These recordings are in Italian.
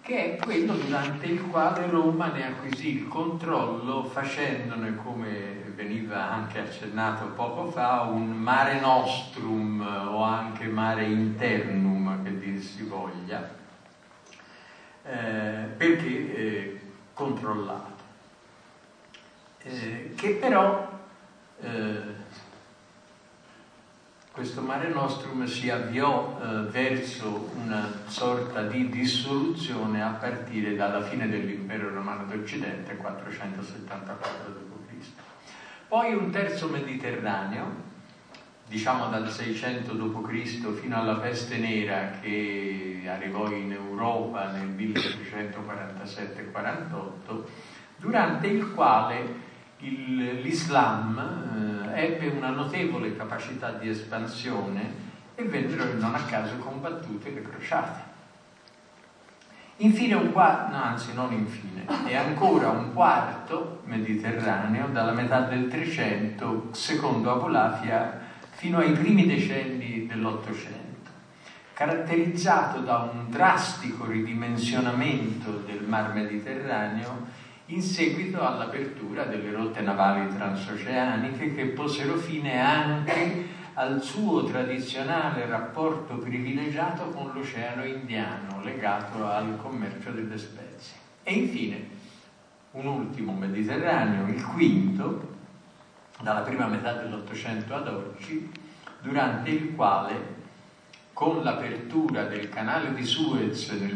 che è quello durante il quale Roma ne acquisì il controllo, facendone, come veniva anche accennato poco fa, un mare nostrum o anche mare internum, che dir si voglia, perché controllato, che però questo mare nostrum si avviò verso una sorta di dissoluzione a partire dalla fine dell'impero romano d'Occidente, 474 d.C. Poi un terzo Mediterraneo, diciamo dal 600 d.C. fino alla peste nera, che arrivò in Europa nel 1347-48, durante il quale l'Islam ebbe una notevole capacità di espansione e vennero non a caso combattute le crociate. Infine e ancora un quarto Mediterraneo dalla metà del 300, secondo Abulafia, fino ai primi decenni dell'Ottocento, caratterizzato da un drastico ridimensionamento del Mar Mediterraneo in seguito all'apertura delle rotte navali transoceaniche, che posero fine anche al suo tradizionale rapporto privilegiato con l'Oceano Indiano, legato al commercio delle spezie. E infine un ultimo Mediterraneo, il quinto, dalla prima metà dell'Ottocento ad oggi, durante il quale, con l'apertura del canale di Suez nel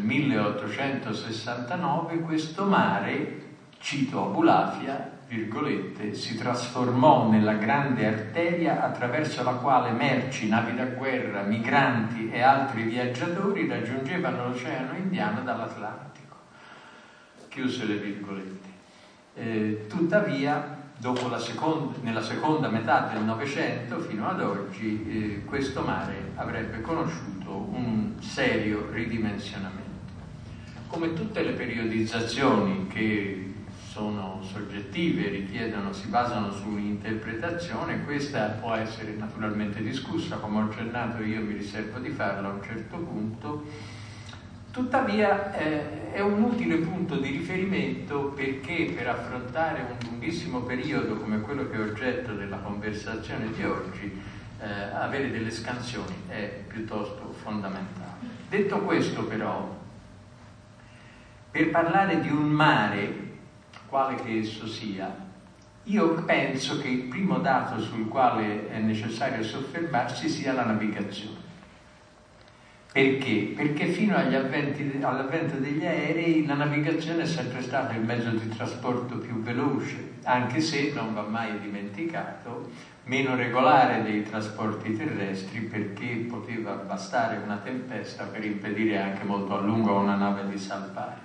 1869, questo mare, cito Abulafia, virgolette, si trasformò nella grande arteria attraverso la quale merci, navi da guerra, migranti e altri viaggiatori raggiungevano l'Oceano Indiano dall'Atlantico. Chiuse le virgolette. Tuttavia, nella seconda metà del Novecento fino ad oggi, questo mare avrebbe conosciuto un serio ridimensionamento. Come tutte le periodizzazioni che sono soggettive, si basano su un'interpretazione, questa può essere naturalmente discussa, come ho accennato io mi riservo di farlo a un certo punto. Tuttavia è un utile punto di riferimento, perché per affrontare un lunghissimo periodo come quello che è oggetto della conversazione di oggi, avere delle scansioni è piuttosto fondamentale. Detto questo, però, per parlare di un mare, quale che esso sia, io penso che il primo dato sul quale è necessario soffermarsi sia la navigazione. Perché? Perché fino all'avvento degli aerei la navigazione è sempre stata il mezzo di trasporto più veloce, anche se, non va mai dimenticato, meno regolare dei trasporti terrestri, perché poteva bastare una tempesta per impedire anche molto a lungo a una nave di salpare.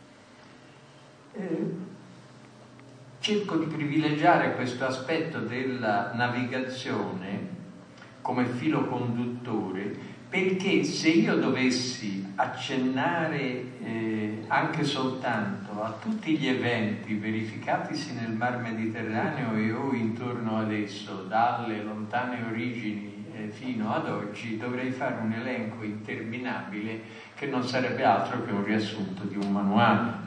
Cerco di privilegiare questo aspetto della navigazione come filo conduttore, perché se io dovessi accennare anche soltanto a tutti gli eventi verificatisi nel Mar Mediterraneo e o intorno ad esso, dalle lontane origini fino ad oggi, dovrei fare un elenco interminabile che non sarebbe altro che un riassunto di un manuale.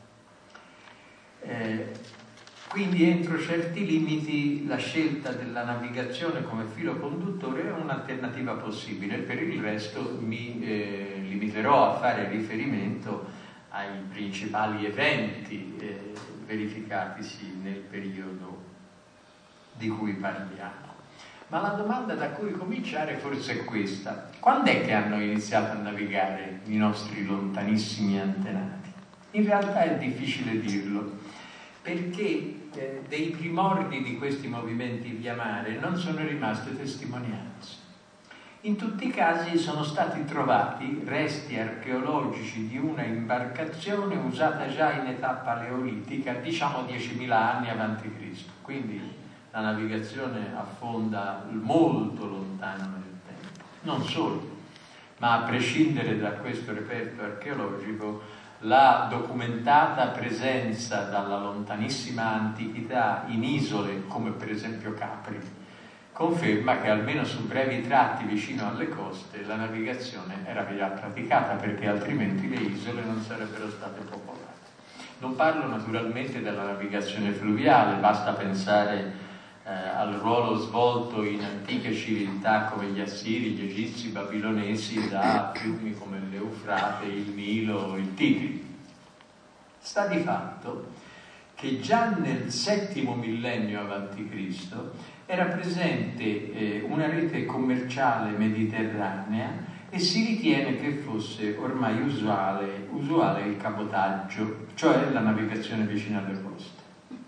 Quindi entro certi limiti la scelta della navigazione come filo conduttore è un'alternativa possibile. Per il resto mi limiterò a fare riferimento ai principali eventi verificatisi nel periodo di cui parliamo. Ma la domanda da cui cominciare forse è questa: quando è che hanno iniziato a navigare i nostri lontanissimi antenati? In realtà è difficile dirlo, perché dei primordi di questi movimenti via mare non sono rimaste testimonianze. In tutti i casi sono stati trovati resti archeologici di una imbarcazione usata già in età paleolitica, diciamo 10.000 anni avanti Cristo. Quindi la navigazione affonda molto lontano nel tempo. Non solo, ma a prescindere da questo reperto archeologico, la documentata presenza dalla lontanissima antichità in isole come per esempio Capri, conferma che almeno su brevi tratti vicino alle coste la navigazione era già praticata, perché altrimenti le isole non sarebbero state popolate. Non parlo naturalmente della navigazione fluviale, basta pensare al ruolo svolto in antiche civiltà come gli Assiri, gli Egizi, i Babilonesi da fiumi come l'Eufrate, il Nilo, il Tigri. Sta di fatto che già nel VII millennio a.C. era presente una rete commerciale mediterranea e si ritiene che fosse ormai usuale il cabotaggio, cioè la navigazione vicino alle coste.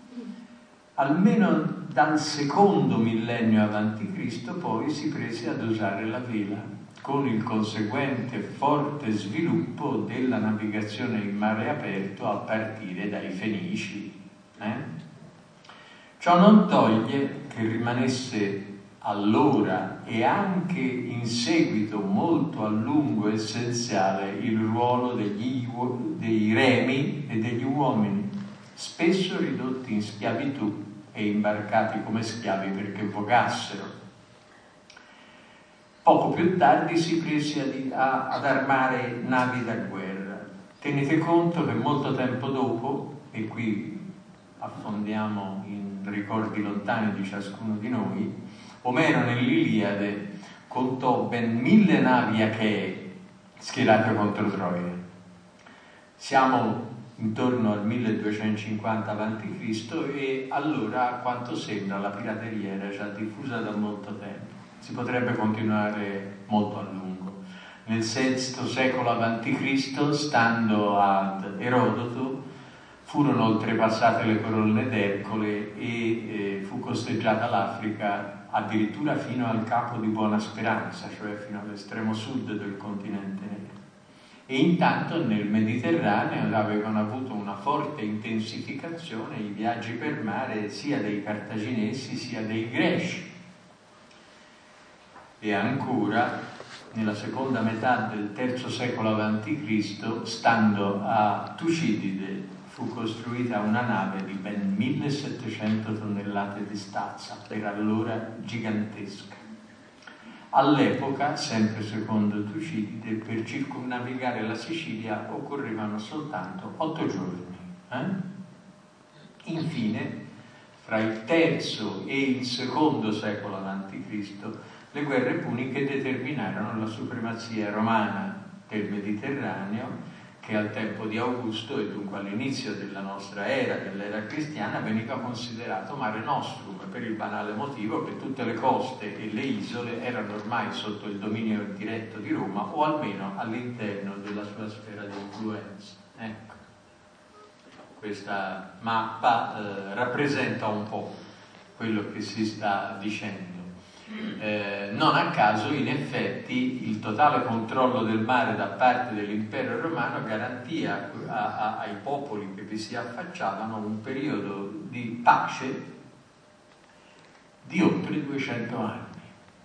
Almeno dal II millennio a.C. poi si prese ad usare la vela, con il conseguente forte sviluppo della navigazione in mare aperto a partire dai Fenici. Ciò non toglie che rimanesse allora e anche in seguito molto a lungo essenziale il ruolo dei remi e degli uomini, spesso ridotti in schiavitù e imbarcati come schiavi perché vogassero. Poco più tardi si prese ad armare navi da guerra. Tenete conto che molto tempo dopo, e qui affondiamo in ricordi lontani di ciascuno di noi, Omero nell'Iliade contò ben 1000 navi achee schierate contro Troia. Siamo intorno al 1250 a.C. e allora, a quanto sembra, la pirateria era già diffusa da molto tempo. Si potrebbe continuare molto a lungo. Nel VI secolo a.C., stando ad Erodoto, furono oltrepassate le colonne d'Ercole e fu costeggiata l'Africa addirittura fino al Capo di Buona Speranza, cioè fino all'estremo sud del continente nero. E intanto nel Mediterraneo avevano avuto una forte intensificazione i viaggi per mare sia dei cartaginesi sia dei greci. E ancora, nella seconda metà del III secolo a.C., stando a Tucidide, fu costruita una nave di ben 1700 tonnellate di stazza, per allora gigantesca. All'epoca, sempre secondo Tucidide, per circumnavigare la Sicilia occorrevano soltanto 8 giorni. Infine, fra il III e il II secolo a.C., le guerre puniche determinarono la supremazia romana del Mediterraneo, che al tempo di Augusto e dunque all'inizio della nostra era, dell'era cristiana, veniva considerato mare nostrum, per il banale motivo che tutte le coste e le isole erano ormai sotto il dominio diretto di Roma, o almeno all'interno della sua sfera di influenza. Ecco, questa mappa rappresenta un po' quello che si sta dicendo. Non a caso, in effetti, il totale controllo del mare da parte dell'impero romano garantì ai popoli che vi si affacciavano un periodo di pace di oltre 200 anni.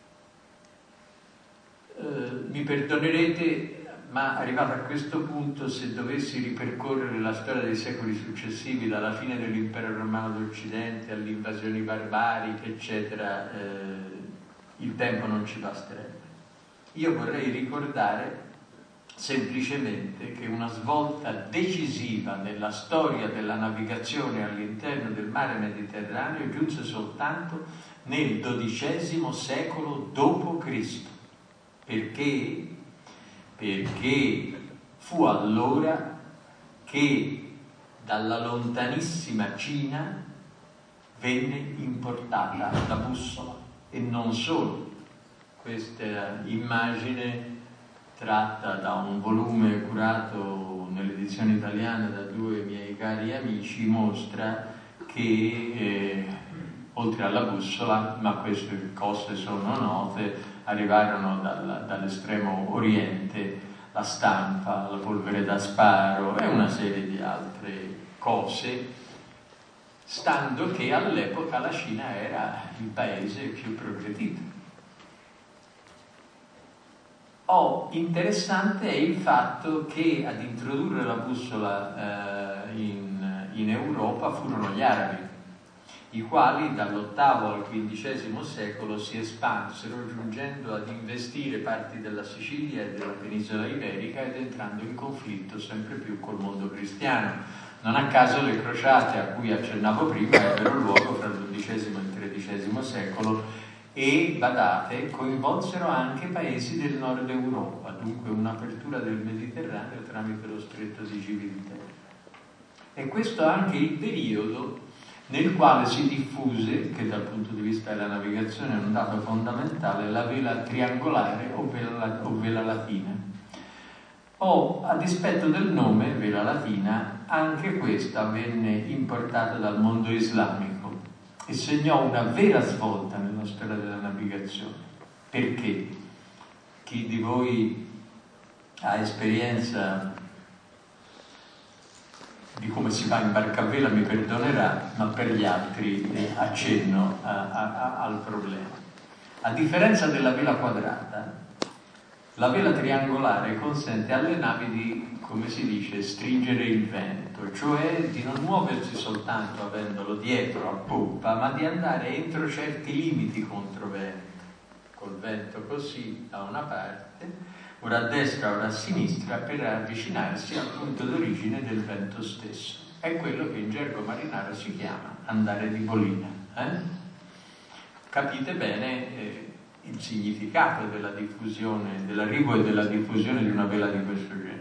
Mi perdonerete, ma arrivato a questo punto, se dovessi ripercorrere la storia dei secoli successivi, dalla fine dell'impero romano d'Occidente alle invasioni barbariche, eccetera, il tempo non ci basterebbe. Io vorrei ricordare semplicemente che una svolta decisiva nella storia della navigazione all'interno del mare Mediterraneo giunse soltanto nel XII secolo d.C. Perché fu allora che dalla lontanissima Cina venne importata la bussola. E non solo. Questa immagine, tratta da un volume curato nell'edizione italiana da 2 miei cari amici, mostra che oltre alla bussola, ma queste cose sono note, arrivarono dall'estremo oriente la stampa, la polvere da sparo e una serie di altre cose, stando che all'epoca la Cina era il paese più progredito. Interessante è il fatto che ad introdurre la bussola in Europa furono gli arabi, i quali dall'VIII al XV secolo si espansero, giungendo ad investire parti della Sicilia e della penisola iberica ed entrando in conflitto sempre più col mondo cristiano. Non a caso le crociate a cui accennavo prima ebbero luogo fra il XII e il XIII secolo e, badate, coinvolsero anche paesi del nord Europa, dunque un'apertura del Mediterraneo tramite lo stretto di Gibilterra. E questo è anche il periodo nel quale si diffuse, che dal punto di vista della navigazione è un dato fondamentale, la vela triangolare o vela latina. A dispetto del nome, vela latina, anche questa venne importata dal mondo islamico e segnò una vera svolta nella storia della navigazione. Perché? Chi di voi ha esperienza di come si va in barcavela mi perdonerà, ma per gli altri accenno al problema. A differenza della vela quadrata, la vela triangolare consente alle navi di, come si dice, stringere il vento, cioè di non muoversi soltanto avendolo dietro a poppa, ma di andare entro certi limiti controvento, col vento così da una parte, ora a destra ora a sinistra, per avvicinarsi al punto d'origine del vento stesso. È quello che in gergo marinaro si chiama andare di bolina. Capite bene il significato della diffusione, dell'arrivo e della diffusione di una vela di questo genere.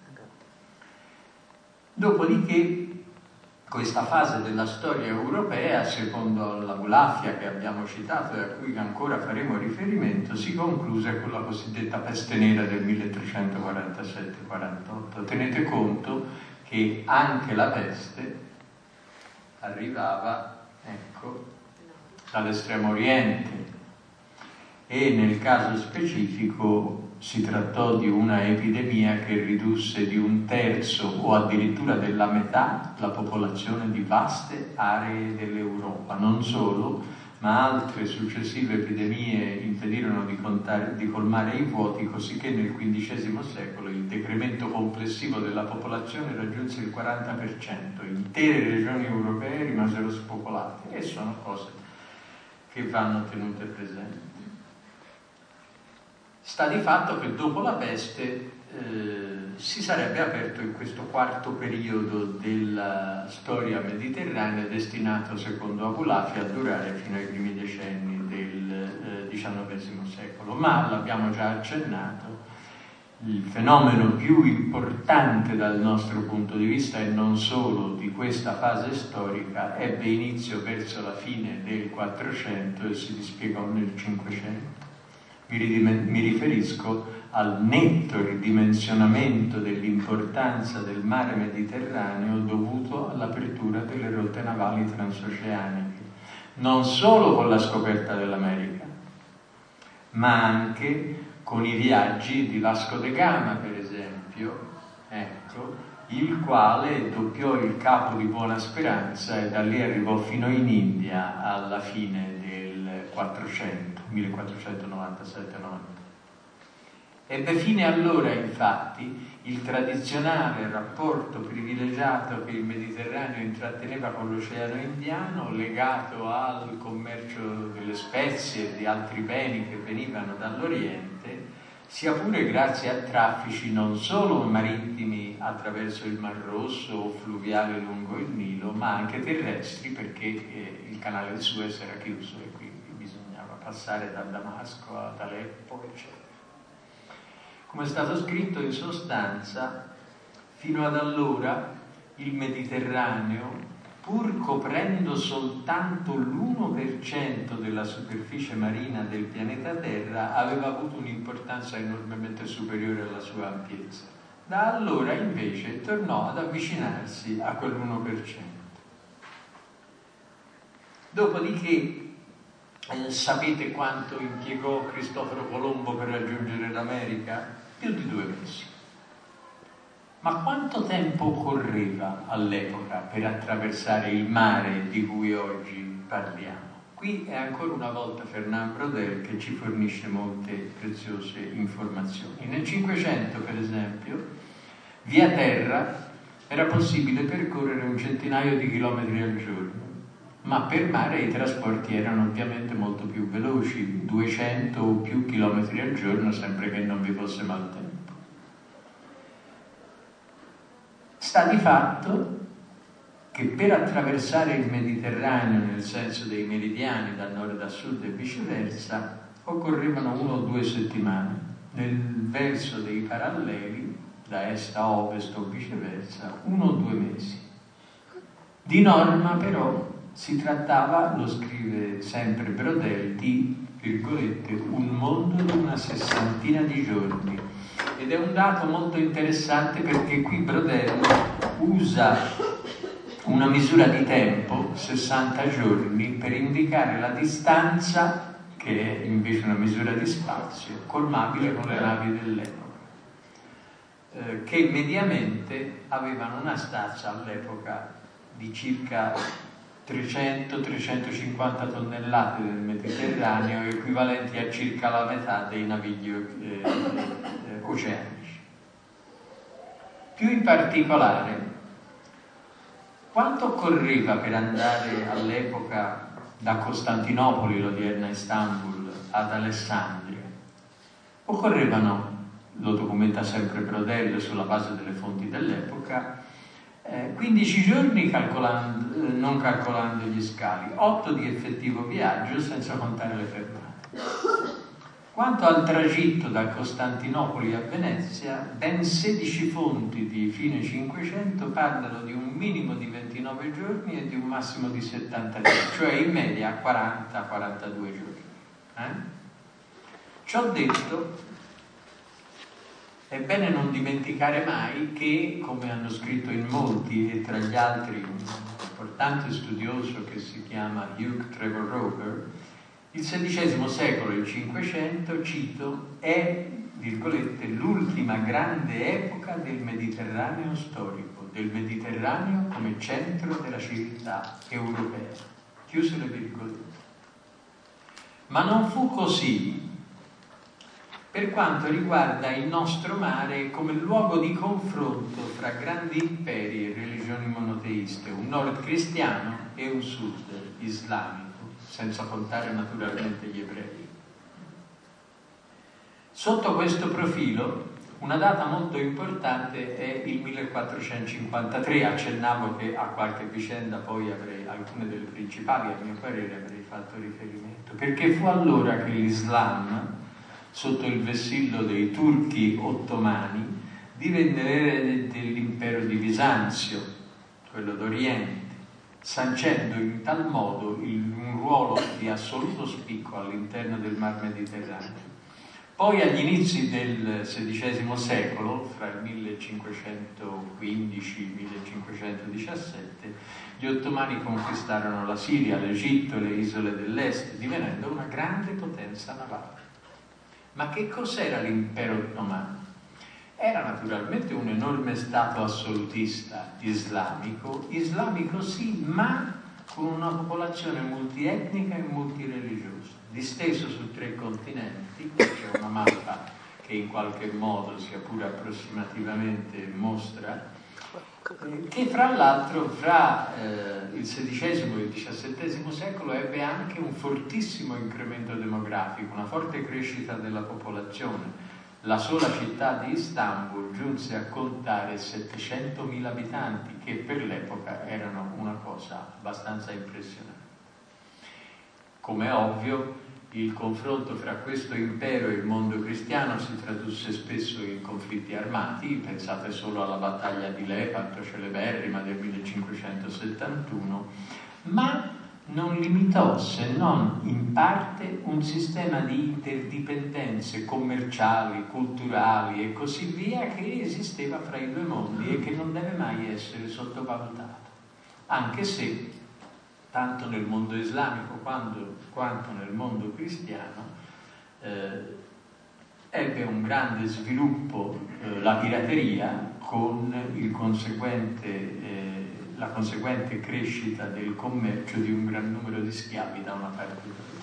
Dopodiché questa fase della storia europea, secondo la Bulafia che abbiamo citato e a cui ancora faremo riferimento, si concluse con la cosiddetta peste nera del 1347-48. Tenete conto che anche la peste arrivava, dall'estremo oriente e nel caso specifico si trattò di una epidemia che ridusse di 1/3 o addirittura della metà la popolazione di vaste aree dell'Europa. Non solo, ma altre successive epidemie impedirono di colmare i vuoti, così che nel XV secolo il decremento complessivo della popolazione raggiunse il 40%. Intere regioni europee rimasero spopolate e sono cose che vanno tenute presenti. Sta di fatto che dopo la peste si sarebbe aperto in questo quarto periodo della storia mediterranea destinato, secondo Abulafia, a durare fino ai primi decenni del XIX secolo. Ma, l'abbiamo già accennato, il fenomeno più importante dal nostro punto di vista e non solo di questa fase storica ebbe inizio verso la fine del 400 e si dispiegò nel 500. Mi riferisco al netto ridimensionamento dell'importanza del mare Mediterraneo dovuto all'apertura delle rotte navali transoceaniche, non solo con la scoperta dell'America, ma anche con i viaggi di Vasco da Gama, per esempio, il quale doppiò il Capo di Buona Speranza e da lì arrivò fino in India alla fine del 400. 1497-90. Ebbe fine allora, infatti, il tradizionale rapporto privilegiato che il Mediterraneo intratteneva con l'Oceano Indiano, legato al commercio delle spezie e di altri beni che venivano dall'Oriente, sia pure grazie a traffici non solo marittimi attraverso il Mar Rosso o fluviali lungo il Nilo, ma anche terrestri, perché il canale di Suez era chiuso e quindi passare da Damasco ad Aleppo, eccetera. Come è stato scritto, in sostanza, fino ad allora il Mediterraneo, pur coprendo soltanto l'1% della superficie marina del pianeta Terra, aveva avuto un'importanza enormemente superiore alla sua ampiezza. Da allora, invece, tornò ad avvicinarsi a quell'1%. Dopodiché, sapete quanto impiegò Cristoforo Colombo per raggiungere l'America? Più di 2 mesi. Ma quanto tempo occorreva all'epoca per attraversare il mare di cui oggi parliamo? Qui è ancora una volta Fernand Braudel che ci fornisce molte preziose informazioni. Nel 500, per esempio, via terra era possibile percorrere 100 chilometri al giorno. ma per mare i trasporti erano ovviamente molto più veloci, 200 o più chilometri al giorno, sempre che non vi fosse maltempo. Sta di fatto che per attraversare il Mediterraneo nel senso dei meridiani da nord a sud e viceversa occorrevano 1 o 2 settimane, nel verso dei paralleli da est a ovest o viceversa 1 o 2 mesi. Di norma però si trattava, lo scrive sempre Brodel, di, virgolette, un mondo di una 60ina di giorni. Ed è un dato molto interessante perché qui Brodel usa una misura di tempo, 60 giorni, per indicare la distanza, che è invece una misura di spazio, colmabile con le navi dell'epoca, che mediamente avevano una stazza all'epoca di circa 300-350 tonnellate del Mediterraneo, equivalenti a circa la metà dei navigli oceanici. Più in particolare, quanto occorreva per andare all'epoca da Costantinopoli, l'odierna Istanbul, ad Alessandria? Occorrevano, lo documenta sempre Brodel sulla base delle fonti dell'epoca, 15 giorni non calcolando gli scali, 8 di effettivo viaggio senza contare le fermate. Quanto al tragitto da Costantinopoli a Venezia, ben 16 fonti di fine 500 parlano di un minimo di 29 giorni e di un massimo di 70 giorni, cioè in media 40-42 giorni. Ciò detto, è bene non dimenticare mai che, come hanno scritto in molti, e tra gli altri un importante studioso che si chiama Hugh Trevor Roper, il XVI secolo, il 500, cito, è, virgolette, l'ultima grande epoca del Mediterraneo storico, del Mediterraneo come centro della civiltà europea. Chiuse le virgolette. Ma non fu così per quanto riguarda il nostro mare come luogo di confronto fra grandi imperi e religioni monoteiste, un nord cristiano e un sud islamico, senza contare naturalmente gli ebrei. Sotto questo profilo, una data molto importante è il 1453. Accennavo che a qualche vicenda poi avrei, alcune delle principali, a mio parere, avrei fatto riferimento, perché fu allora che l'Islam, sotto il vessillo dei turchi ottomani, divenne l'erede dell'impero di Bisanzio, quello d'Oriente, sancendo in tal modo un ruolo di assoluto spicco all'interno del Mar Mediterraneo. Poi agli inizi del XVI secolo, fra il 1515 e il 1517, gli ottomani conquistarono la Siria, l'Egitto e le isole dell'est, divenendo una grande potenza navale. Ma che cos'era l'impero ottomano? Era naturalmente un enorme stato assolutista islamico sì, ma con una popolazione multietnica e multireligiosa, disteso su 3 continenti. C'è una mappa che in qualche modo, sia pure approssimativamente, mostra che fra l'altro fra il XVI e il XVII secolo ebbe anche un fortissimo incremento demografico, una forte crescita della popolazione. La sola città di Istanbul giunse a contare 700.000 abitanti, che per l'epoca erano una cosa abbastanza impressionante. Come è ovvio, il confronto fra questo impero e il mondo cristiano si tradusse spesso in conflitti armati. Pensate solo alla battaglia di Lepanto, celeberrima del 1571, ma non limitò, se non in parte, un sistema di interdipendenze commerciali, culturali e così via che esisteva fra i 2 mondi e che non deve mai essere sottovalutato, anche se tanto nel mondo islamico quanto nel mondo cristiano ebbe un grande sviluppo la pirateria, con la conseguente crescita del commercio di un gran numero di schiavi da una parte e dall'altra.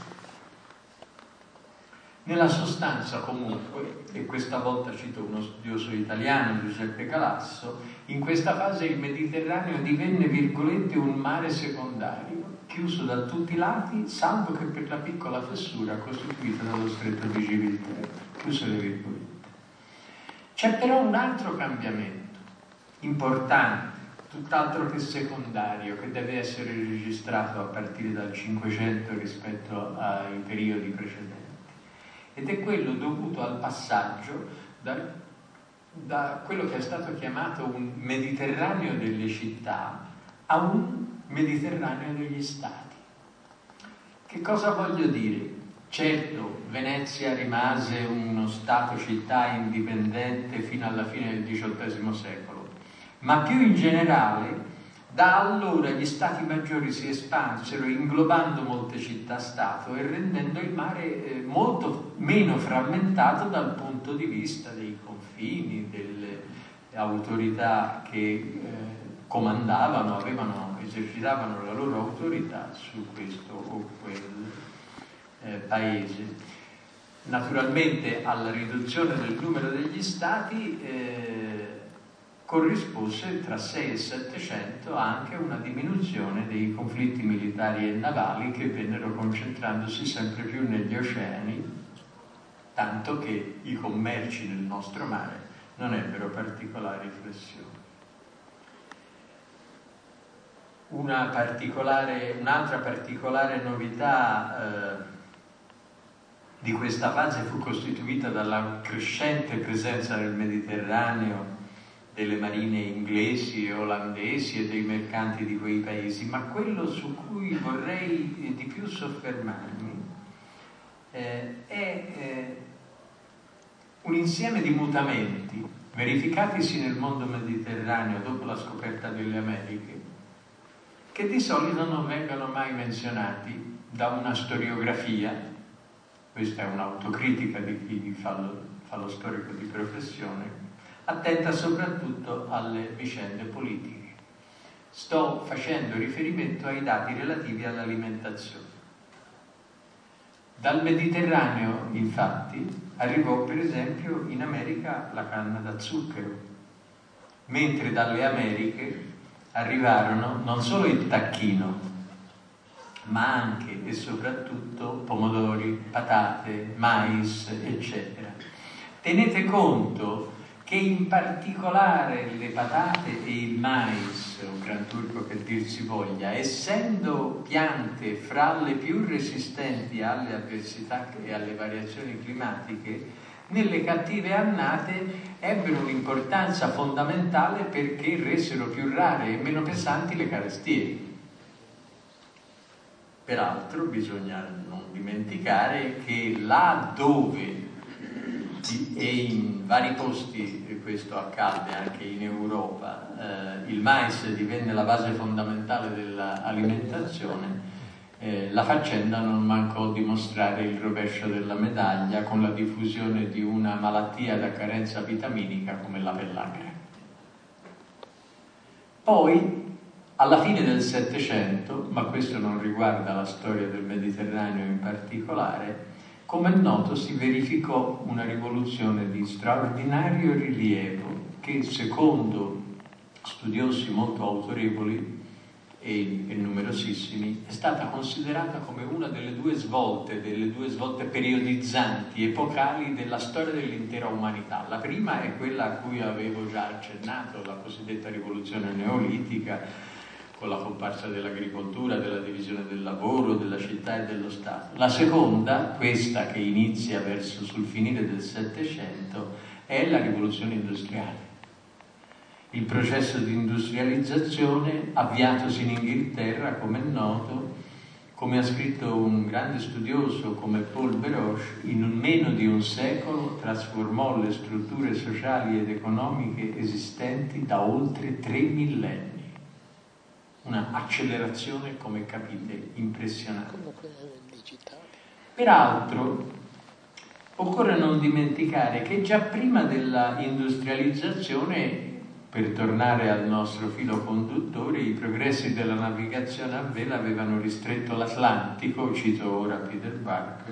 Nella sostanza, comunque, e questa volta cito uno studioso italiano, Giuseppe Calasso, in questa fase il Mediterraneo divenne, virgolette, un mare secondario che chiuso da tutti i lati, salvo che per la piccola fessura costituita dallo stretto di Gibilterra, chiuse le virgolette. C'è però un altro cambiamento importante, tutt'altro che secondario, che deve essere registrato a partire dal 500 rispetto ai periodi precedenti, ed è quello dovuto al passaggio da quello che è stato chiamato un Mediterraneo delle città a un Mediterraneo degli stati. Che cosa voglio dire? Certo, Venezia rimase uno stato-città indipendente fino alla fine del XVIII secolo, ma più in generale, da allora gli stati maggiori si espansero inglobando molte città-stato e rendendo il mare molto meno frammentato dal punto di vista dei confini, delle autorità che comandavano, esercitavano la loro autorità su questo o quel paese. Naturalmente alla riduzione del numero degli stati corrispose tra 6 e 700 anche una diminuzione dei conflitti militari e navali che vennero concentrandosi sempre più negli oceani, tanto che i commerci nel nostro mare non ebbero particolari flessioni. Un'altra particolare novità di questa fase fu costituita dalla crescente presenza nel Mediterraneo delle marine inglesi e olandesi e dei mercanti di quei paesi, ma quello su cui vorrei di più soffermarmi è un insieme di mutamenti verificatisi nel mondo mediterraneo dopo la scoperta delle Americhe, che di solito non vengono mai menzionati da una storiografia. Questa è un'autocritica di chi fa lo storico di professione, attenta soprattutto alle vicende politiche. Sto facendo riferimento ai dati relativi all'alimentazione. Dal Mediterraneo, infatti, arrivò per esempio in America la canna da zucchero, mentre dalle Americhe arrivarono non solo il tacchino, ma anche e soprattutto pomodori, patate, mais, eccetera. Tenete conto che in particolare le patate e il mais, o gran turco che dir si voglia, essendo piante fra le più resistenti alle avversità e alle variazioni climatiche, nelle cattive annate ebbero un'importanza fondamentale perché resero più rare e meno pesanti le carestie. Peraltro bisogna non dimenticare che là dove, e in vari posti questo accadde anche in Europa, il mais divenne la base fondamentale dell'alimentazione, la faccenda non mancò di mostrare il rovescio della medaglia con la diffusione di una malattia da carenza vitaminica come la pellagra. Poi, alla fine del Settecento, ma questo non riguarda la storia del Mediterraneo in particolare, come è noto si verificò una rivoluzione di straordinario rilievo che, secondo studiosi molto autorevoli e numerosissimi, è stata considerata come una delle due svolte periodizzanti, epocali della storia dell'intera umanità. La prima è quella a cui avevo già accennato, la cosiddetta rivoluzione neolitica, con la comparsa dell'agricoltura, della divisione del lavoro, della città e dello Stato. La seconda, questa che inizia sul finire del Settecento, è la rivoluzione industriale. Il processo di industrializzazione, avviatosi in Inghilterra, come è noto, come ha scritto un grande studioso come Paul Beroche, in meno di un secolo trasformò le strutture sociali ed economiche esistenti da oltre 3 millenni. Una accelerazione, come capite, impressionante. Peraltro, occorre non dimenticare che già prima della industrializzazione, per tornare al nostro filo conduttore, i progressi della navigazione a vela avevano ristretto l'Atlantico, cito ora Peter Bark,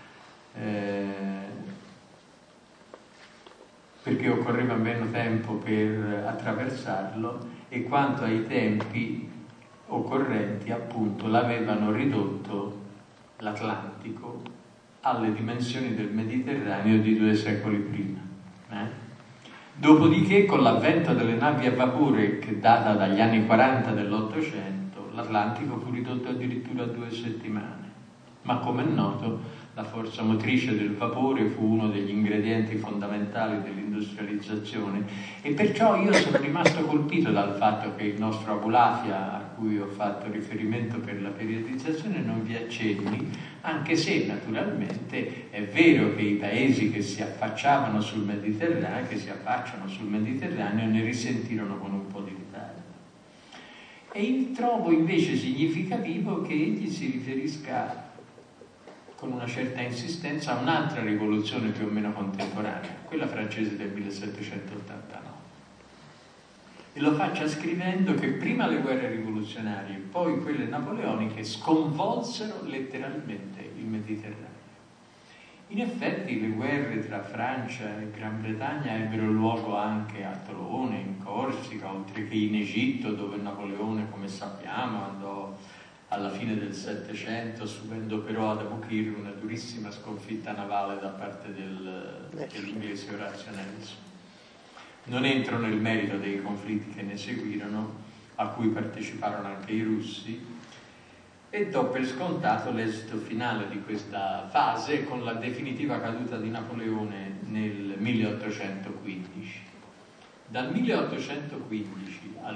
perché occorreva meno tempo per attraversarlo, e quanto ai tempi occorrenti appunto l'avevano ridotto l'Atlantico alle dimensioni del Mediterraneo di 2 secoli prima. Dopodiché, con l'avvento delle navi a vapore, che data dagli anni 40 dell'Ottocento, l'Atlantico fu ridotto addirittura a 2 settimane. Ma come è noto, la forza motrice del vapore fu uno degli ingredienti fondamentali dell'industrializzazione, e perciò io sono rimasto colpito dal fatto che il nostro Abulafia, a cui ho fatto riferimento per la periodizzazione, non vi accenni, anche se naturalmente è vero che i paesi che si affacciavano sul Mediterraneo, che si affacciano sul Mediterraneo, ne risentirono con un po' di ritardo. E trovo invece significativo che egli si riferisca con una certa insistenza a un'altra rivoluzione più o meno contemporanea, quella francese del 1789. E lo faccia scrivendo che prima le guerre rivoluzionarie, poi quelle napoleoniche, sconvolsero letteralmente il Mediterraneo. In effetti le guerre tra Francia e Gran Bretagna ebbero luogo anche a Tolone, in Corsica, oltre che in Egitto, dove Napoleone, come sappiamo, andò alla fine del Settecento, subendo però ad Abukir una durissima sconfitta navale da parte dell'inglese Orazio Nelson. Non entro nel merito dei conflitti che ne seguirono, a cui parteciparono anche i russi, e do per scontato l'esito finale di questa fase con la definitiva caduta di Napoleone nel 1815. Dal 1815 al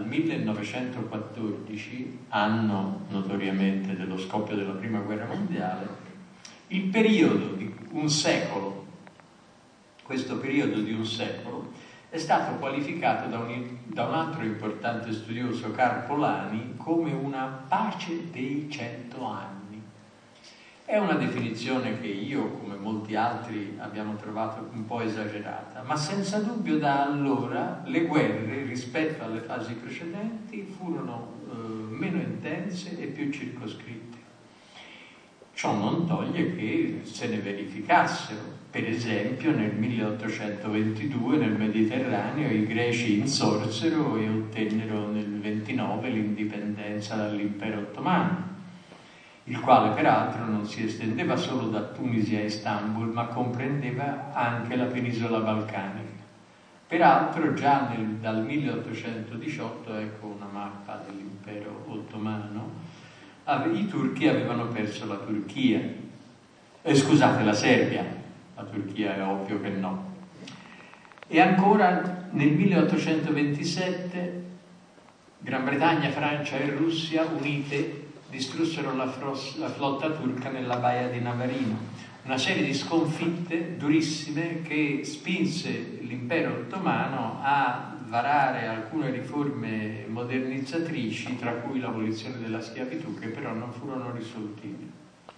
1914, anno notoriamente dello scoppio della Prima Guerra Mondiale, il periodo di un secolo, questo periodo di un secolo, è stato qualificato da un altro importante studioso, Karl Polanyi, come una pace dei 100 anni. È una definizione che io, come molti altri, abbiamo trovato un po' esagerata, ma senza dubbio da allora le guerre, rispetto alle fasi precedenti, furono meno intense e più circoscritte. Ciò non toglie che se ne verificassero. Per esempio nel 1822 nel Mediterraneo i greci insorsero e ottennero nel 29 l'indipendenza dall'impero ottomano, il quale peraltro non si estendeva solo da Tunisi a Istanbul, ma comprendeva anche la penisola balcanica. Peraltro già dal 1818, ecco una mappa dell'impero ottomano, i turchi avevano perso la Turchia. La Serbia. La Turchia è ovvio che no. E ancora nel 1827 Gran Bretagna, Francia e Russia unite distrussero la flotta turca nella baia di Navarino. Una serie di sconfitte durissime che spinse l'impero ottomano a varare alcune riforme modernizzatrici, tra cui l'abolizione della schiavitù, che però non furono risolutivi.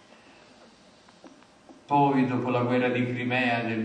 Poi, dopo la guerra di Crimea del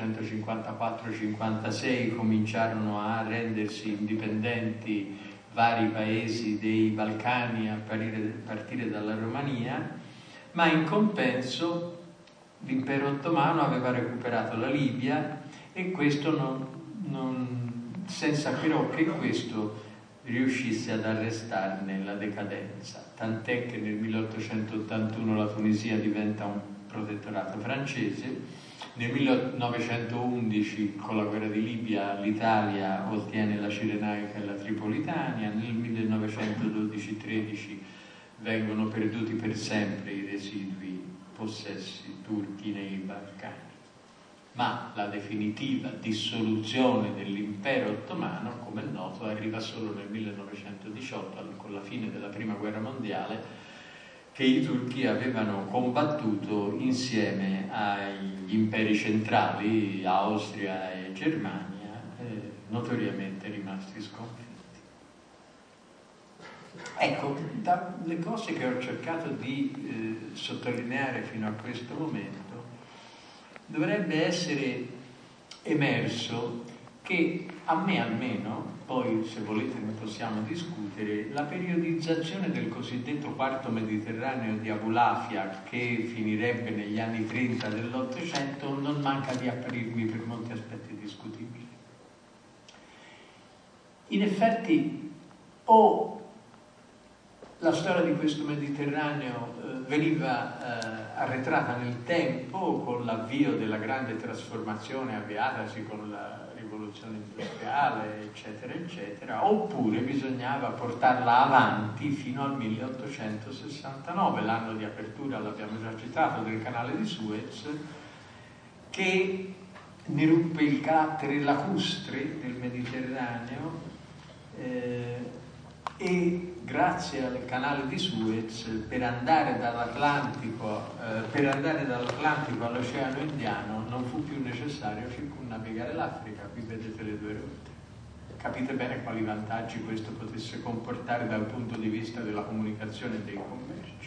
1854-56, cominciarono a rendersi indipendenti vari paesi dei Balcani a partire dalla Romania, ma in compenso l'impero ottomano aveva recuperato la Libia, e questo senza però che questo riuscisse ad arrestarne la decadenza, tant'è che nel 1881 la Tunisia diventa un protettorato francese. Nel 1911, con la guerra di Libia, l'Italia ottiene la Cirenaica e la Tripolitania. Nel 1912-13 vengono perduti per sempre i residui possessi turchi nei Balcani. Ma la definitiva dissoluzione dell'impero ottomano, come è noto, arriva solo nel 1918, con la fine della Prima Guerra Mondiale, che i turchi avevano combattuto insieme agli imperi centrali, Austria e Germania, notoriamente rimasti sconfitti. Ecco, dalle cose che ho cercato di sottolineare fino a questo momento, dovrebbe essere emerso che, a me almeno, poi se volete ne possiamo discutere, la periodizzazione del cosiddetto quarto Mediterraneo di Abulafia, che finirebbe negli anni 30 dell'Ottocento, non manca di apparirmi per molti aspetti discutibile. In effetti, o la storia di questo Mediterraneo veniva arretrata nel tempo con l'avvio della grande trasformazione avviatasi con la rivoluzione industriale, eccetera, eccetera, oppure bisognava portarla avanti fino al 1869, l'anno di apertura, l'abbiamo già citato, del canale di Suez, che ne ruppe il carattere lacustre del Mediterraneo e grazie al canale di Suez per andare dall'Atlantico all'Oceano Indiano non fu più necessario circumnavigare l'Africa. Qui vedete le due rotte. Capite bene quali vantaggi questo potesse comportare dal punto di vista della comunicazione e dei commerci.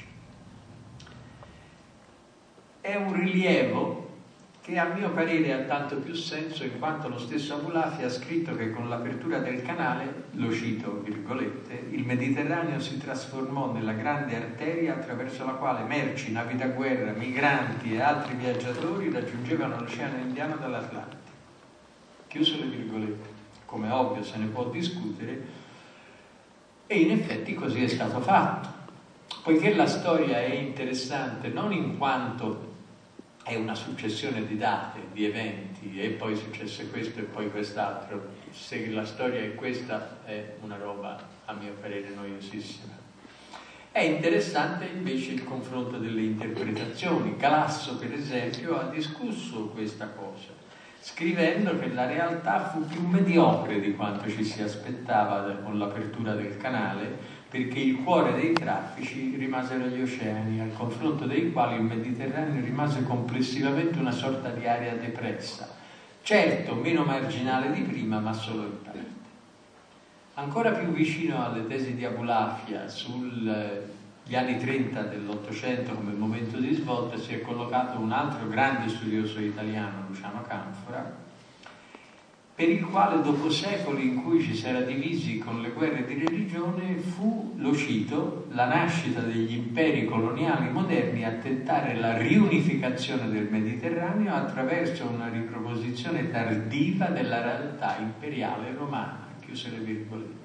È un rilievo che a mio parere ha tanto più senso in quanto lo stesso Abulafi ha scritto che con l'apertura del canale, lo cito virgolette, il Mediterraneo si trasformò nella grande arteria attraverso la quale merci, navi da guerra, migranti e altri viaggiatori raggiungevano l'Oceano Indiano dall'Atlantico. Chiuse le virgolette. Come ovvio se ne può discutere e in effetti così è stato fatto, poiché la storia è interessante non in quanto è una successione di date, di eventi, e poi successe questo e poi quest'altro. Se la storia è questa, è una roba, a mio parere, noiosissima. È interessante invece il confronto delle interpretazioni. Galasso, per esempio, ha discusso questa cosa, scrivendo che la realtà fu più mediocre di quanto ci si aspettava con l'apertura del canale, perché il cuore dei traffici rimasero gli oceani, al confronto dei quali il Mediterraneo rimase complessivamente una sorta di area depressa, certo meno marginale di prima, ma solo in parte. Ancora più vicino alle tesi di Abulafia sugli anni 30 dell'Ottocento come momento di svolta si è collocato un altro grande studioso italiano, Luciano Canfora, per il quale dopo secoli in cui ci si era divisi con le guerre di religione fu, lo cito, la nascita degli imperi coloniali moderni a tentare la riunificazione del Mediterraneo attraverso una riproposizione tardiva della realtà imperiale romana, chiuse le virgolette.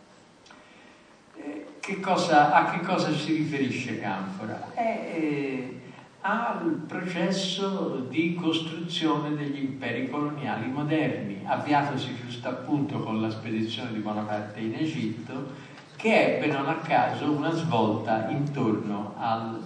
A che cosa si riferisce Canfora? Al processo di costruzione degli imperi coloniali moderni, avviatosi giusto appunto con la spedizione di Bonaparte in Egitto, che ebbe non a caso una svolta intorno al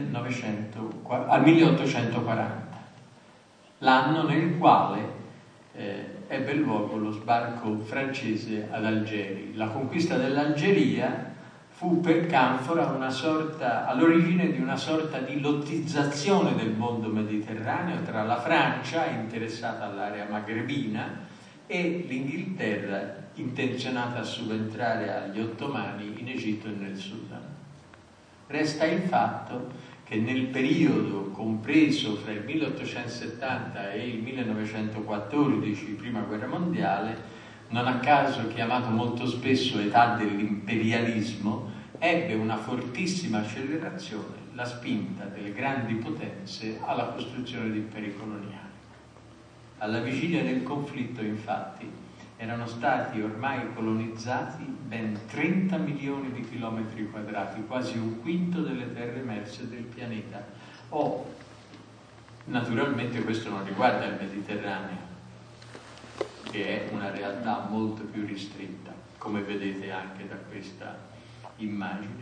1840, l'anno nel quale ebbe luogo lo sbarco francese ad Algeri. La conquista dell'Algeria fu per Canfora all'origine di una sorta di lottizzazione del mondo mediterraneo tra la Francia, interessata all'area magrebina, e l'Inghilterra, intenzionata a subentrare agli ottomani in Egitto e nel Sudan. Resta il fatto che nel periodo compreso fra il 1870 e il 1914, prima guerra mondiale, non a caso chiamato molto spesso età dell'imperialismo, ebbe una fortissima accelerazione la spinta delle grandi potenze alla costruzione di imperi coloniali. Alla vigilia del conflitto, infatti, erano stati ormai colonizzati ben 30 milioni di chilometri quadrati, quasi un quinto delle terre emerse del pianeta. Naturalmente questo non riguarda il Mediterraneo, che è una realtà molto più ristretta, come vedete anche da questa immagine.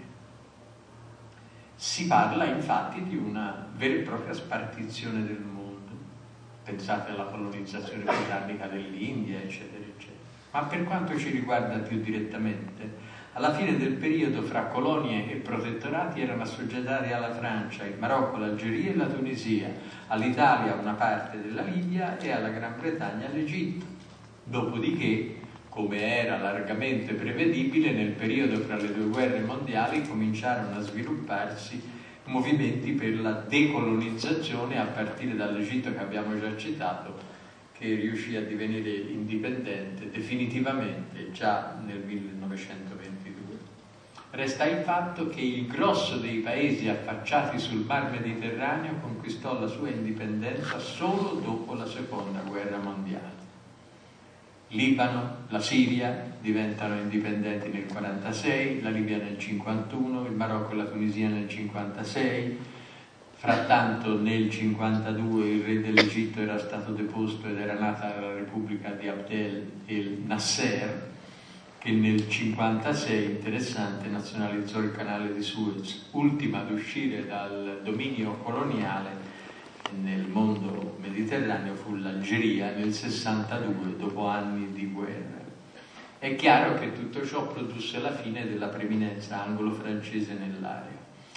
Si parla infatti di una vera e propria spartizione del mondo. Pensate alla colonizzazione britannica dell'India, eccetera, eccetera. Ma per quanto ci riguarda più direttamente, alla fine del periodo fra colonie e protettorati erano assoggettati alla Francia, il Marocco, l'Algeria e la Tunisia, all'Italia una parte della Libia e alla Gran Bretagna l'Egitto. Dopodiché, come era largamente prevedibile, nel periodo fra le due guerre mondiali cominciarono a svilupparsi movimenti per la decolonizzazione a partire dall'Egitto che abbiamo già citato, che riuscì a divenire indipendente definitivamente già nel 1922. Resta il fatto che il grosso dei paesi affacciati sul Mar Mediterraneo conquistò la sua indipendenza solo dopo la Seconda Guerra Mondiale. Libano, la Siria diventano indipendenti nel 1946, la Libia nel 1951, il Marocco e la Tunisia nel 1956. Frattanto nel 1952 il re dell'Egitto era stato deposto ed era nata la Repubblica di Abdel el Nasser, che nel 1956, interessante, nazionalizzò il canale di Suez. Ultima ad uscire dal dominio coloniale nel mondo mediterraneo fu l'Algeria nel 1962, dopo anni di guerra. È chiaro che tutto ciò produsse la fine della preminenza anglo-francese nell'area.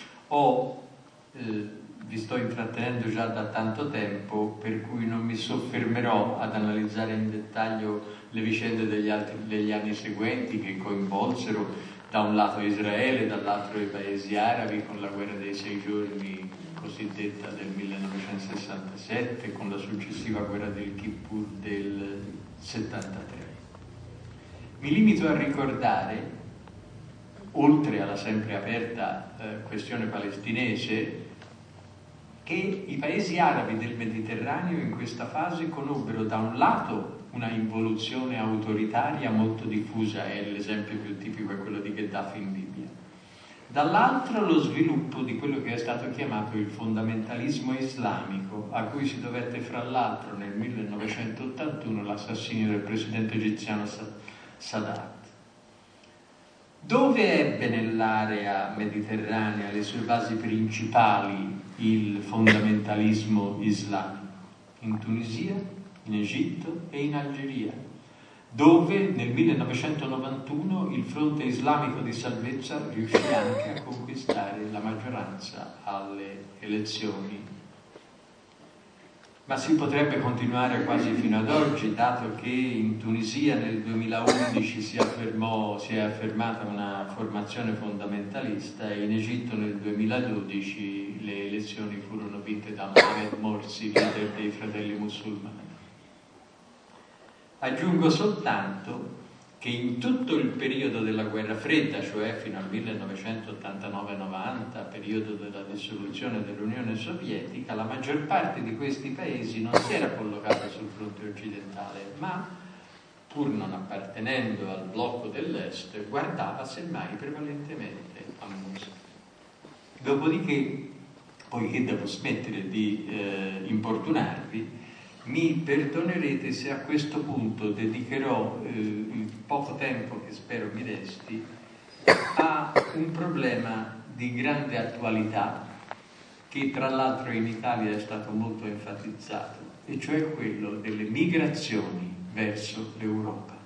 Vi sto intrattenendo già da tanto tempo, per cui non mi soffermerò ad analizzare in dettaglio le vicende degli anni seguenti, che coinvolsero da un lato Israele, dall'altro i paesi arabi, con la guerra dei 6 giorni cosiddetta del 1967, con la successiva guerra del Kippur del 73. Mi limito a ricordare, oltre alla sempre aperta questione palestinese, che i paesi arabi del Mediterraneo in questa fase conobbero da un lato una involuzione autoritaria molto diffusa, e l'esempio più tipico è quello di Gheddafi in Libia, dall'altro lo sviluppo di quello che è stato chiamato il fondamentalismo islamico, a cui si dovette fra l'altro nel 1981 l'assassinio del presidente egiziano Sadat. Dove ebbe nell'area mediterranea le sue basi principali il fondamentalismo islamico? In Tunisia, in Egitto e in Algeria, dove nel 1991 il fronte islamico di salvezza riuscì anche a conquistare la maggioranza alle elezioni. Ma si potrebbe continuare quasi fino ad oggi, dato che in Tunisia nel 2011 si è affermata una formazione fondamentalista, e in Egitto nel 2012 le elezioni furono vinte da Mohamed Morsi, leader dei Fratelli Musulmani. Aggiungo soltanto che in tutto il periodo della guerra fredda, cioè fino al 1989-90, periodo della dissoluzione dell'Unione Sovietica, la maggior parte di questi paesi non si era collocata sul fronte occidentale, ma, pur non appartenendo al blocco dell'Est, guardava semmai prevalentemente a Mosca. Dopodiché, poiché devo smettere di importunarvi, mi perdonerete se a questo punto dedicherò il poco tempo che spero mi resti a un problema di grande attualità, che tra l'altro in Italia è stato molto enfatizzato, e cioè quello delle migrazioni verso l'Europa.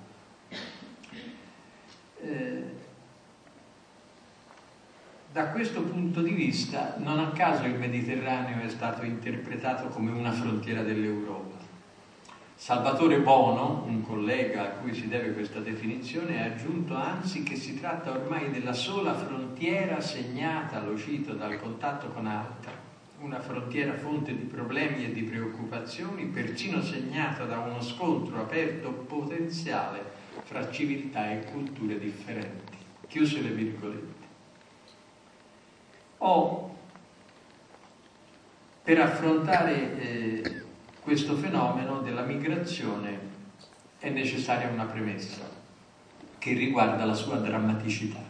Da questo punto di vista, non a caso il Mediterraneo è stato interpretato come una frontiera dell'Europa. Salvatore Bono, un collega a cui si deve questa definizione, ha aggiunto anzi che si tratta ormai della sola frontiera segnata, lo cito, dal contatto con altri, una frontiera fonte di problemi e di preoccupazioni, persino segnata da uno scontro aperto potenziale fra civiltà e culture differenti. Chiuse le virgolette. Per affrontare questo fenomeno della migrazione è necessaria una premessa che riguarda la sua drammaticità.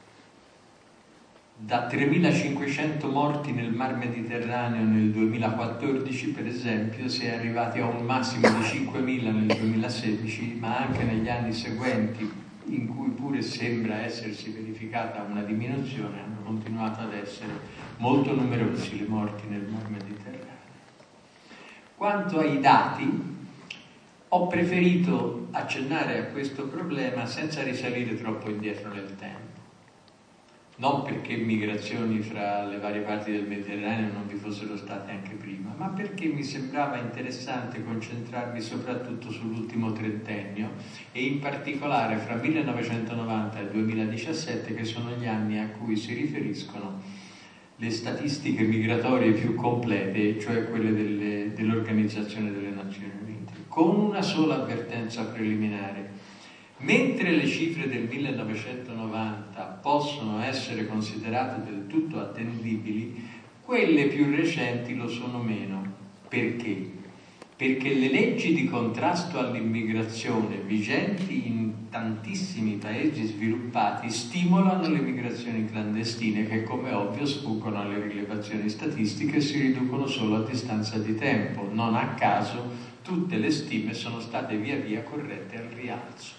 Da 3.500 morti nel Mar Mediterraneo nel 2014, per esempio, si è arrivati a un massimo di 5.000 nel 2016, ma anche negli anni seguenti, in cui pure sembra essersi verificata una diminuzione, hanno continuato ad essere molto numerosi le morti nel Mar Mediterraneo. Quanto ai dati, ho preferito accennare a questo problema senza risalire troppo indietro nel tempo. Non perché migrazioni fra le varie parti del Mediterraneo non vi fossero state anche prima, ma perché mi sembrava interessante concentrarmi soprattutto sull'ultimo trentennio, e in particolare fra 1990 e il 2017, che sono gli anni a cui si riferiscono le statistiche migratorie più complete, cioè quelle dell'Organizzazione delle Nazioni Unite, con una sola avvertenza preliminare. Mentre le cifre del 1990 possono essere considerate del tutto attendibili, quelle più recenti lo sono meno. Perché? perché le leggi di contrasto all'immigrazione vigenti in tantissimi paesi sviluppati stimolano le migrazioni clandestine che, come ovvio, sfuggono alle rilevazioni statistiche e si riducono solo a distanza di tempo. Non a caso tutte le stime sono state via via corrette al rialzo.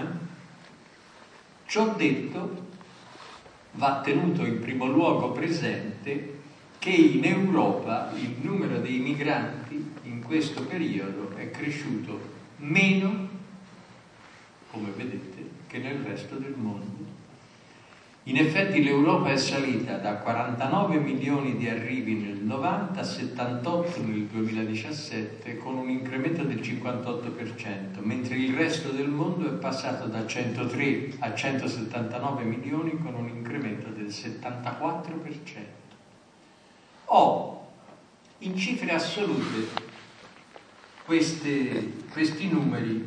Ciò detto, va tenuto in primo luogo presente che in Europa il numero dei migranti in questo periodo è cresciuto meno, come vedete, che nel resto del mondo. In effetti l'Europa è salita da 49 milioni di arrivi nel 90 a 78 nel 2017, con un incremento del 58%, mentre il resto del mondo è passato da 103 a 179 milioni con un incremento del 74%. In cifre assolute questi numeri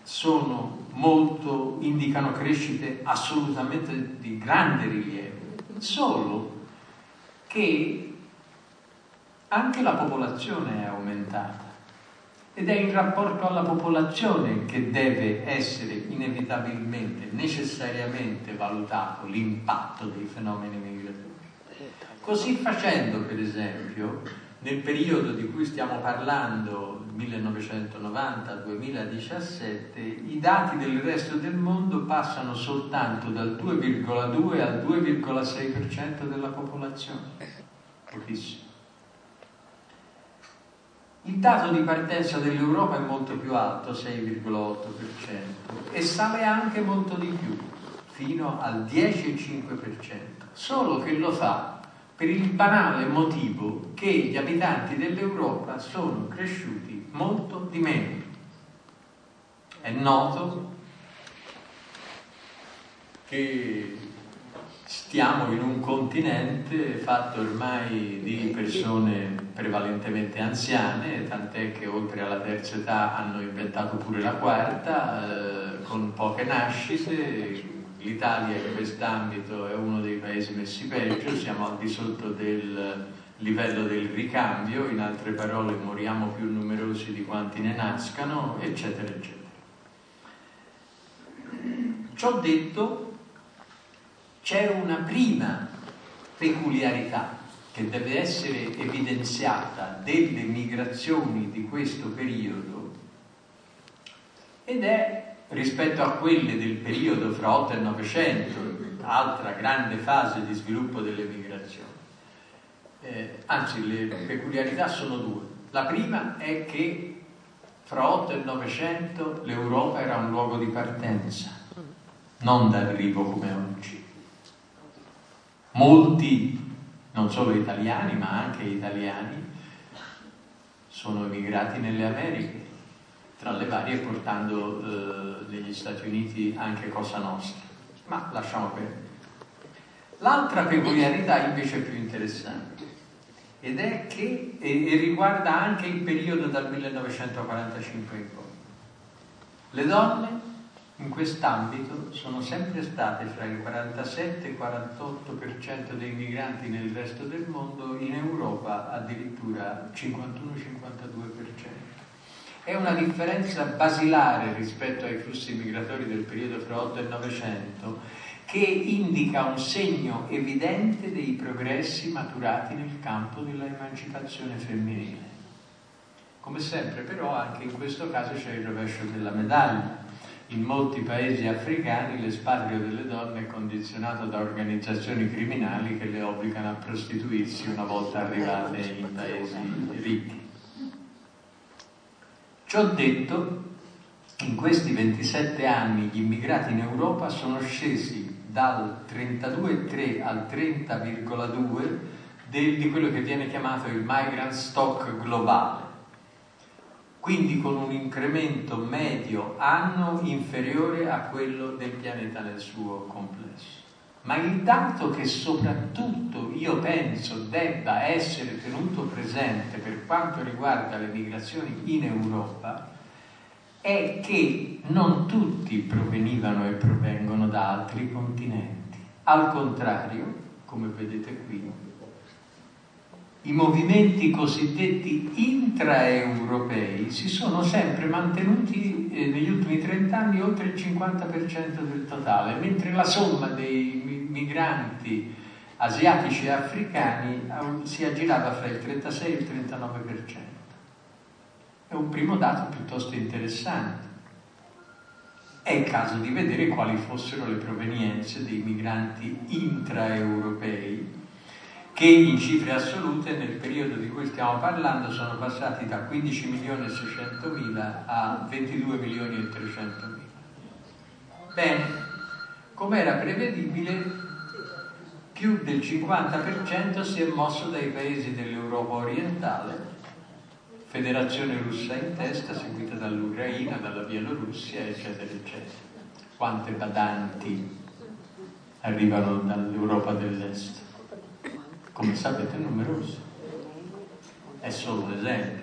indicano crescite assolutamente di grande rilievo, solo che anche la popolazione è aumentata ed è in rapporto alla popolazione che deve essere inevitabilmente, necessariamente valutato l'impatto dei fenomeni migratori. Così facendo, per esempio, nel periodo di cui stiamo parlando, 1990-2017, i dati del resto del mondo passano soltanto dal 2,2 al 2,6% della popolazione. Pochissimo. Il dato di partenza dell'Europa è molto più alto, 6,8%, e sale anche molto di più, fino al 10,5%, solo che lo fa per il banale motivo che gli abitanti dell'Europa sono cresciuti molto di meno. È noto che stiamo in un continente fatto ormai di persone prevalentemente anziane, tant'è che oltre alla terza età hanno inventato pure la quarta, con poche nascite. L'Italia in quest'ambito è uno dei paesi messi peggio, siamo al di sotto del livello del ricambio, in altre parole moriamo più numerosi di quanti ne nascano, eccetera, eccetera. Ciò detto, c'è una prima peculiarità che deve essere evidenziata delle migrazioni di questo periodo, ed è rispetto a quelle del periodo fra 8 e 900, altra grande fase di sviluppo delle migrazioni. Anzi, le peculiarità sono due. La prima è che fra 8 e 900 l'Europa era un luogo di partenza, non d'arrivo come oggi. Molti, non solo italiani, ma anche italiani, sono emigrati nelle Americhe, tra le varie portando negli Stati Uniti anche Cosa Nostra, ma lasciamo perdere. L'altra peculiarità invece è più interessante, ed è che riguarda anche il periodo dal 1945 in poi. Le donne in quest'ambito sono sempre state fra il 47 e il 48% dei migranti nel resto del mondo, in Europa addirittura 51-52%. È una differenza basilare rispetto ai flussi migratori del periodo fra 8 e 900, che indica un segno evidente dei progressi maturati nel campo dell'emancipazione femminile. Come sempre però anche in questo caso c'è il rovescio della medaglia. In molti paesi africani l'espatrio delle donne è condizionato da organizzazioni criminali che le obbligano a prostituirsi una volta arrivate in paesi ricchi. Ciò detto, in questi 27 anni gli immigrati in Europa sono scesi dal 32,3 al 30,2 di quello che viene chiamato il migrant stock globale, quindi con un incremento medio anno inferiore a quello del pianeta nel suo complesso. Ma il dato che soprattutto io penso debba essere tenuto presente per quanto riguarda le migrazioni in Europa è che non tutti provenivano e provengono da altri continenti. Al contrario, come vedete qui, i movimenti cosiddetti intraeuropei si sono sempre mantenuti negli ultimi 30 anni oltre il 50% del totale, mentre la somma dei migranti asiatici e africani si aggirava fra il 36 e il 39%. È un primo dato piuttosto interessante. È il caso di vedere quali fossero le provenienze dei migranti intraeuropei, che in cifre assolute nel periodo di cui stiamo parlando sono passati da 15 milioni e 600 mila a 22 milioni e 300 mila. Bene, come era prevedibile, più del 50% si è mosso dai paesi dell'Europa orientale, Federazione Russa in testa, seguita dall'Ucraina, dalla Bielorussia, eccetera, eccetera. Quante badanti arrivano dall'Europa dell'Est? Come sapete, numerose. È solo un esempio.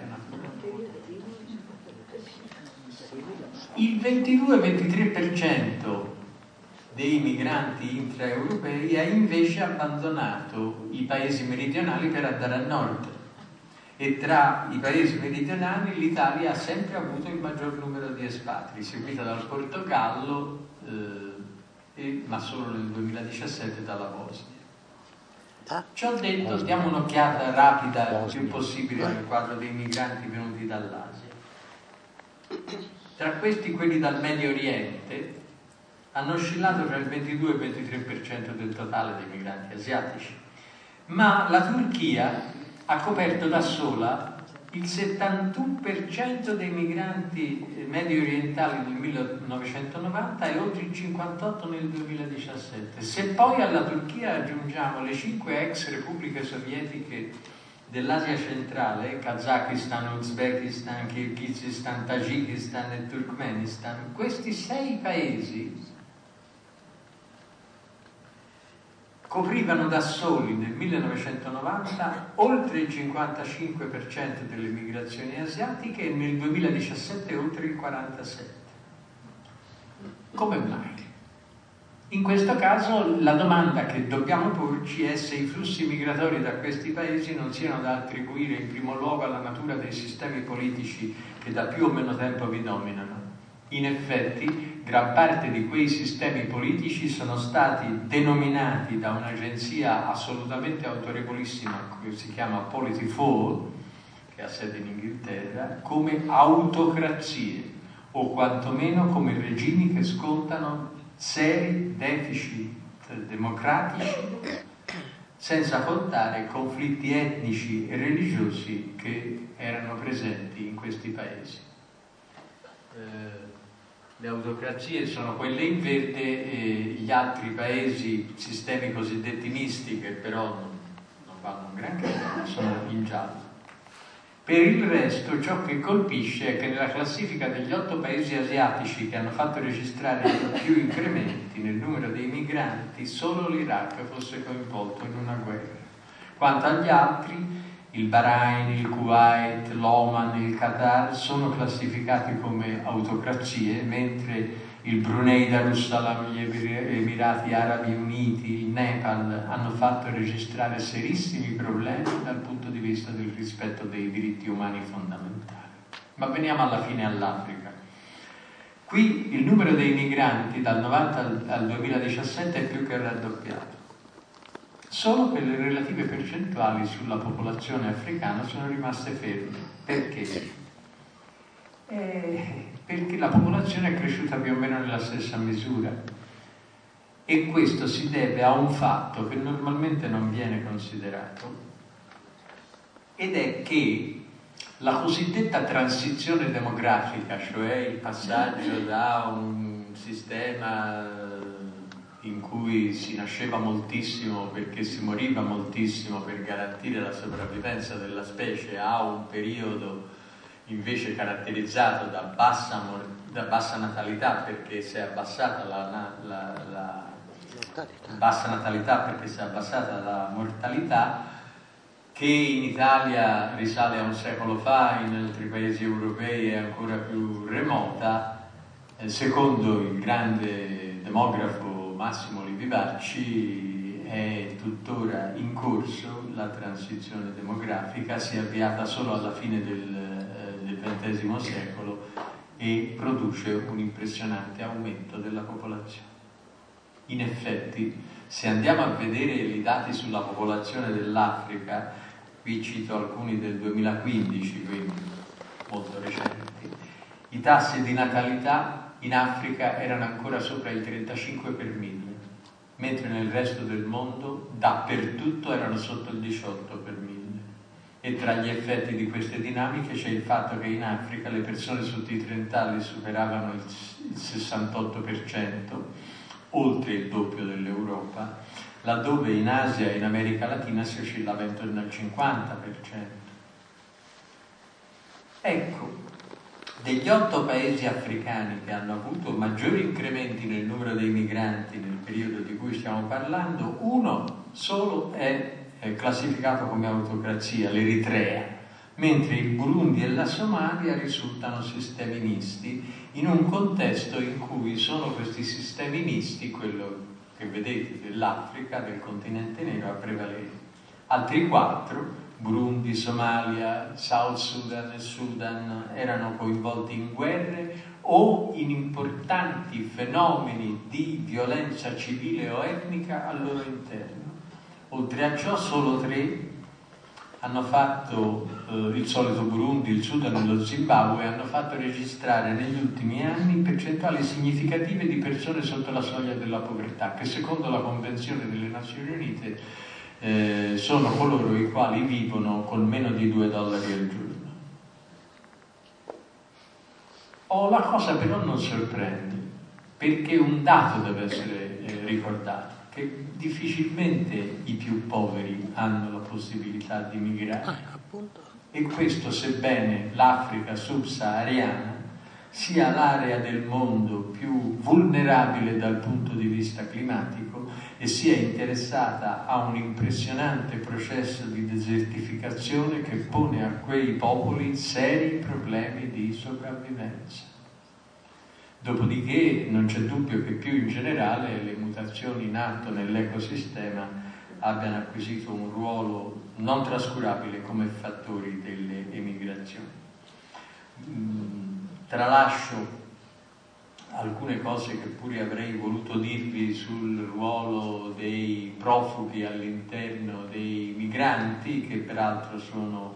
Il 22-23% dei migranti intraeuropei ha invece abbandonato i paesi meridionali per andare a nord. E tra i paesi meridionali l'Italia ha sempre avuto il maggior numero di espatri, seguita dal Portogallo, ma solo nel 2017 dalla Bosnia. Ciò detto, diamo un'occhiata rapida il più possibile al quadro dei migranti venuti dall'Asia. Tra questi, quelli dal Medio Oriente hanno oscillato tra il 22 e il 23% del totale dei migranti asiatici, ma la Turchia ha coperto da sola il 71% dei migranti medio orientali nel 1990 e oltre il 58% nel 2017. Se poi alla Turchia aggiungiamo le 5 ex repubbliche sovietiche dell'Asia centrale, Kazakistan, Uzbekistan, Kirghizistan, Tagikistan e Turkmenistan, questi 6 paesi coprivano da soli nel 1990 oltre il 55% delle migrazioni asiatiche e nel 2017 oltre il 47%. Come mai? In questo caso la domanda che dobbiamo porci è se i flussi migratori da questi paesi non siano da attribuire in primo luogo alla natura dei sistemi politici che da più o meno tempo vi dominano. In effetti, gran parte di quei sistemi politici sono stati denominati da un'agenzia assolutamente autorevolissima che si chiama Polity4, che ha sede in Inghilterra, come autocrazie o quantomeno come regimi che scontano seri deficit democratici, senza contare conflitti etnici e religiosi che erano presenti in questi paesi. Le autocrazie sono quelle in verde e gli altri paesi, sistemi cosiddetti misti, che però non vanno un granché, sono in giallo. Per il resto, ciò che colpisce è che nella classifica degli 8 paesi asiatici che hanno fatto registrare più incrementi nel numero dei migranti, solo l'Iraq fosse coinvolto in una guerra. Quanto agli altri, il Bahrain, il Kuwait, l'Oman, il Qatar sono classificati come autocrazie, mentre il Brunei Darussalam, gli Emirati Arabi Uniti, il Nepal hanno fatto registrare serissimi problemi dal punto di vista del rispetto dei diritti umani fondamentali. Ma veniamo alla fine all'Africa. Qui il numero dei migranti dal 90 al 2017 è più che raddoppiato. Solo che le relative percentuali sulla popolazione africana sono rimaste ferme. Perché? Perché la popolazione è cresciuta più o meno nella stessa misura. E questo si deve a un fatto che normalmente non viene considerato, ed è che la cosiddetta transizione demografica, cioè il passaggio da un sistema in cui si nasceva moltissimo perché si moriva moltissimo per garantire la sopravvivenza della specie, a un periodo invece caratterizzato da bassa natalità perché si è abbassata bassa natalità perché si è abbassata la mortalità, che in Italia risale a un secolo fa, in altri paesi europei è ancora più remota. Secondo il grande demografo Massimo Livi Bacci, è tuttora in corso, la transizione demografica si è avviata solo alla fine del XX secolo e produce un impressionante aumento della popolazione. In effetti, se andiamo a vedere i dati sulla popolazione dell'Africa, qui cito alcuni del 2015, quindi molto recenti, i tassi di natalità in Africa erano ancora sopra il 35 per 1000, mentre nel resto del mondo dappertutto erano sotto il 18 per 1000. E tra gli effetti di queste dinamiche c'è il fatto che in Africa le persone sotto i 30 anni superavano il 68%, oltre il doppio dell'Europa, laddove in Asia e in America Latina si oscillava intorno al 50%. Ecco, degli 8 paesi africani che hanno avuto maggiori incrementi nel numero dei migranti nel periodo di cui stiamo parlando, uno solo è classificato come autocrazia, l'Eritrea, mentre il Burundi e la Somalia risultano sistemi misti, in un contesto in cui sono questi sistemi misti, quello che vedete dell'Africa, del continente nero, a prevalere. Altri 4, Burundi, Somalia, South Sudan e Sudan, erano coinvolti in guerre o in importanti fenomeni di violenza civile o etnica al loro interno. Oltre a ciò, solo 3 hanno fatto, il solito Burundi, il Sudan e lo Zimbabwe, hanno fatto registrare negli ultimi anni percentuali significative di persone sotto la soglia della povertà, che secondo la Convenzione delle Nazioni Unite sono coloro i quali vivono con meno di $2 al giorno. La cosa però non sorprende, perché un dato deve essere ricordato, che difficilmente i più poveri hanno la possibilità di migrare. E questo, sebbene l'Africa subsahariana sia l'area del mondo più vulnerabile dal punto di vista climatico e sia interessata a un impressionante processo di desertificazione che pone a quei popoli seri problemi di sopravvivenza. Dopodiché non c'è dubbio che più in generale le mutazioni in atto nell'ecosistema abbiano acquisito un ruolo non trascurabile come fattori delle emigrazioni. Tralascio alcune cose che pure avrei voluto dirvi sul ruolo dei profughi all'interno dei migranti, che peraltro sono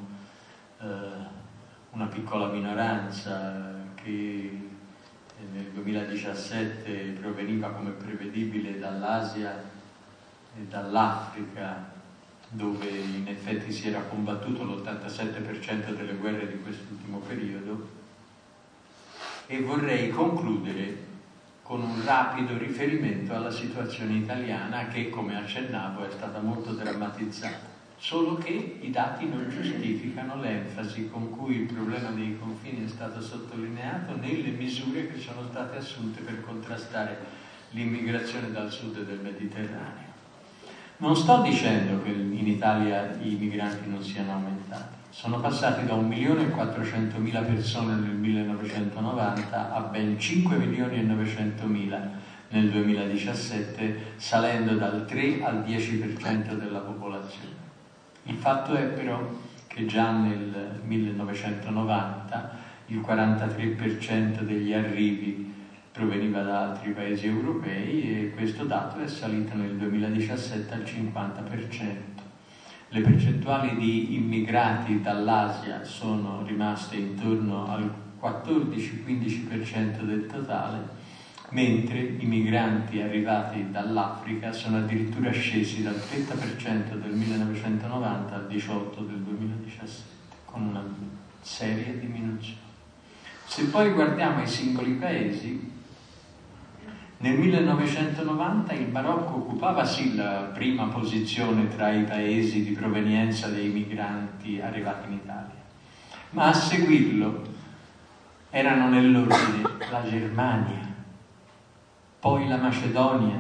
una piccola minoranza che nel 2017 proveniva, come prevedibile, dall'Asia e dall'Africa, dove in effetti si era combattuto l'87% delle guerre di quest'ultimo periodo. E vorrei concludere con un rapido riferimento alla situazione italiana che, come accennavo, è stata molto drammatizzata, solo che i dati non giustificano l'enfasi con cui il problema dei confini è stato sottolineato nelle misure che sono state assunte per contrastare l'immigrazione dal sud del Mediterraneo. Non sto dicendo che in Italia i migranti non siano aumentati. Sono passati da 1.400.000 persone nel 1990 a ben 5.900.000 nel 2017, salendo dal 3 al 10% della popolazione. Il fatto è però che già nel 1990 il 43% degli arrivi proveniva da altri paesi europei e questo dato è salito nel 2017 al 50%. Le percentuali di immigrati dall'Asia sono rimaste intorno al 14-15% del totale, mentre i migranti arrivati dall'Africa sono addirittura scesi dal 30% del 1990 al 18% del 2017, con una seria diminuzione. Se poi guardiamo i singoli paesi, nel 1990 il Marocco occupava sì la prima posizione tra i paesi di provenienza dei migranti arrivati in Italia, ma a seguirlo erano nell'ordine la Germania, poi la Macedonia,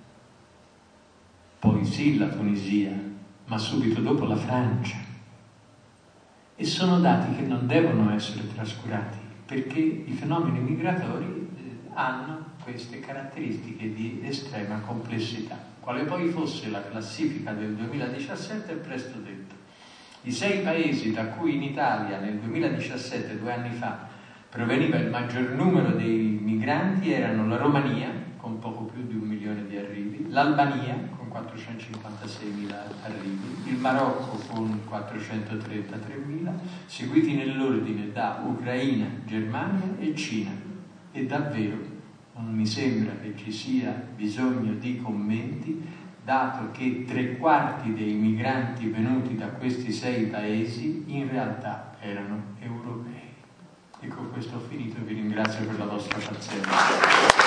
poi sì la Tunisia, ma subito dopo la Francia. E sono dati che non devono essere trascurati, perché i fenomeni migratori hanno queste caratteristiche di estrema complessità. Quale poi fosse la classifica del 2017 è presto detto. I 6 paesi da cui in Italia nel 2017, 2 anni fa, proveniva il maggior numero dei migranti erano la Romania, con poco più di 1 milione di arrivi, l'Albania, con 456.000 arrivi, il Marocco con 433.000, seguiti nell'ordine da Ucraina, Germania e Cina. E davvero non mi sembra che ci sia bisogno di commenti, dato che 3/4 dei migranti venuti da questi 6 paesi in realtà erano europei. E con questo ho finito, vi ringrazio per la vostra pazienza.